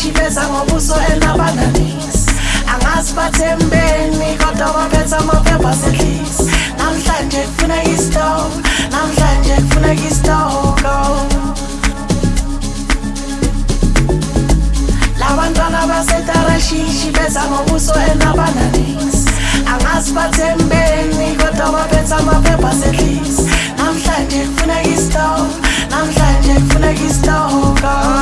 shishi beza ngobuso enabananisi angazi bathembeni kodwa baphethe amaphepha asedlisi namhlanje kufuneka isitoko namhlanje kufuneka isitoko labantwana basetarashishi beza ngobuso enabananisi angazi bathembeni kodwa baphethe amaphepha asedlisi namhlanje kufuneka isitoko namhlanje kufuneka isitoko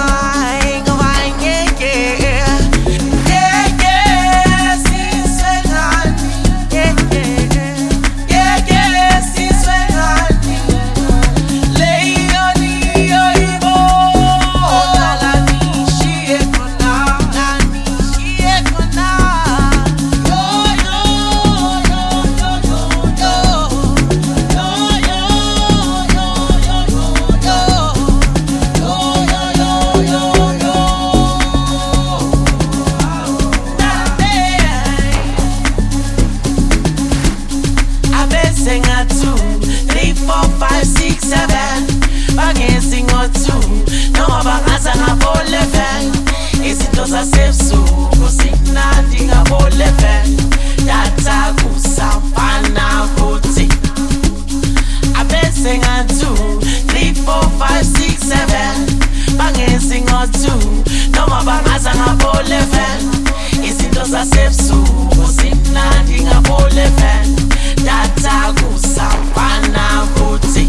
Zasebusuku simnandi ngabo-11 data kusafana kuthi abese nga-2 3 4 5 6 7 bangezi ngo-2 noma bangaza ngabo-11 izinto zasebusuku simnandi ngabo-11 data kusafana kuthi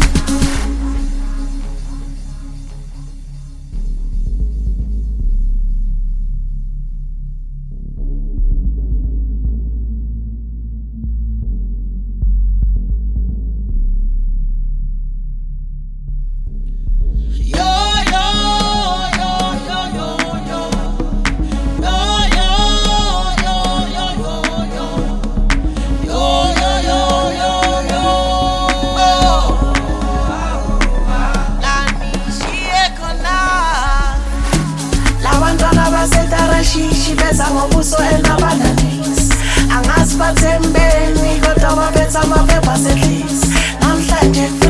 shishi beza ngobuso enabananisi angazi bathembeni kodwa baphethe amaphepha asedlisi namhlanje